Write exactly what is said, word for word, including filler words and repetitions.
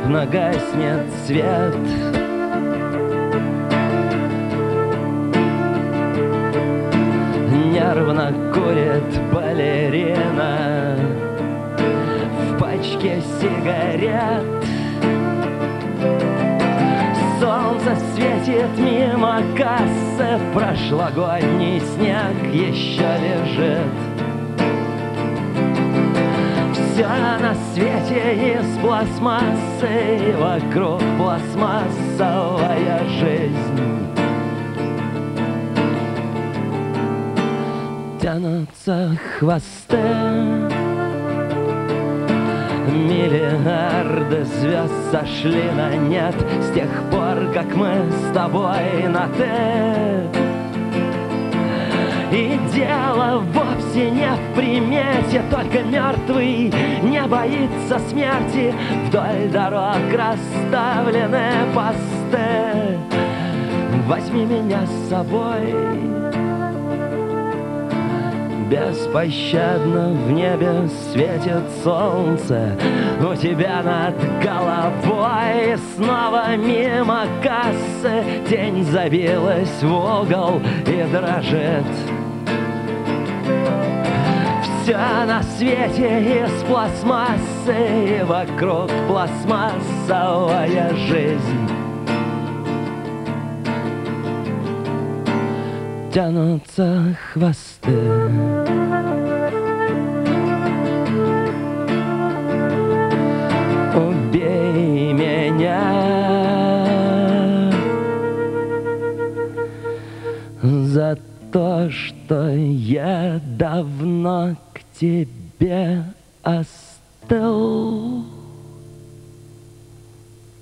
внезапно гаснет свет. Нервно курит балерина в пачке сигарет. Солнце светит мимо кассы, прошлогодний снег еще лежит. Все на свете из пластмассы, вокруг пластмассовая жизнь. Тянутся хвосты, миллиарды звезд сошли на нет с тех пор, как мы с тобой на «ты». И дело вовсе не в примете, только мертвый не боится смерти. Вдоль дорог расставлены посты. Возьми меня с собой. Беспощадно в небе светит солнце у тебя над головой. И снова мимо кассы тень забилась в угол и дрожит. Все на свете из пластмассы, и вокруг пластмассовая жизнь. Тянутся хвосты. Убей меня за то, что я давно к тебе остыл.